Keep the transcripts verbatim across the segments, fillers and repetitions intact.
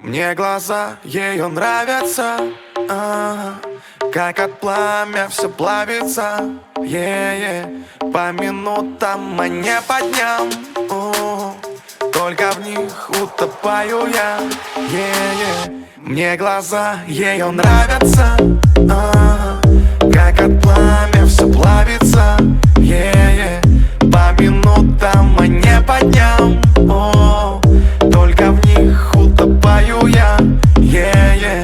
Мне глаза ее нравятся, а, как от пламя все плавится, е-е. По минутам, а не по дням, у, только в них утопаю я, е-е. Мне глаза ее нравятся, а, как от пламя все плавится, е-е. По минутам, а не по дням, о, только в них утопаю я, е-е.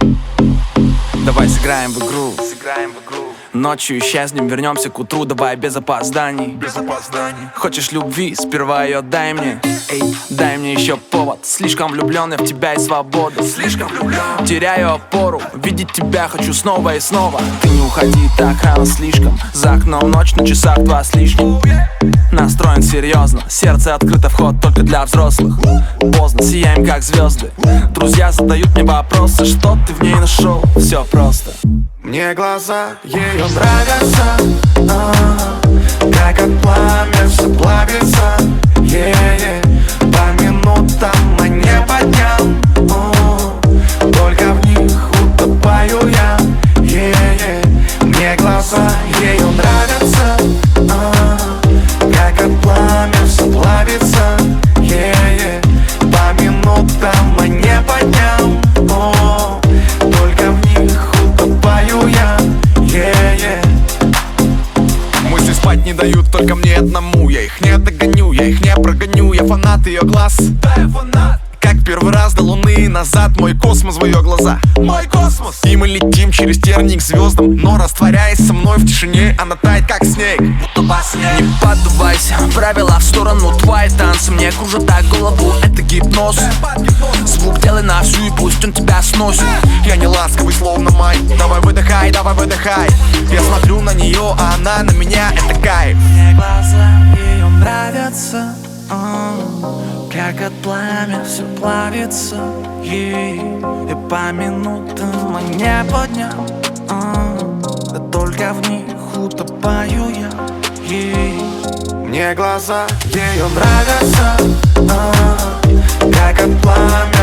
Давай сыграем в игру, Сыграем в игру. Ночью исчезнем, вернемся к утру. Давай без опозданий, Без опозданий. Хочешь любви, сперва ее дай мне. Эй, дай мне еще повод. Слишком влюбленный в тебя и свободу. Слишком влюблен. Теряю опору, видеть тебя хочу снова и снова. Ты не уходи так рано слишком. За окном ночь, на часах два с лишним. Настроен серьезно, сердце открыто, вход только для взрослых. Поздно, сияем как звезды. Друзья задают мне вопросы, что ты в ней нашел? Все просто. Мне глаза ее нравятся, а, как от пламя все плавится, е-е. По минутам, а не по дням, о, только в них утопаю я, е-е. Мне глаза ее нравятся, а, как от пламя все плавится, е-е. По минутам, а не по дням, о, только в них утопаю я, е-е. Мысли спать не дают только мне одному. Я их не догоню, я их не прогоню. Я фанат ее глаз, Да, я фанат. как первый раз до луны назад. Мой космос в ее глаза, Мой космос. и мы летим через терник к звездам. Но растворяясь со мной в тишине, она тает как снег, будто во сне. Не поддавайся, правила в сторону. Твои танцы мне кружат так голову. Это гипноз. Звук делай на всю и пусть он тебя сносит. Я не ласковый, словно май. Давай выдыхай, давай выдыхай. Я смотрю на нее, а она на меня. Это кайф. Мне глаза ее нравятся, а, как от пламя все плавится, ей. И по минутам, а не по дням, а, да только в них утопаю я, ей. Мне глаза ее нравятся, а, как от пламя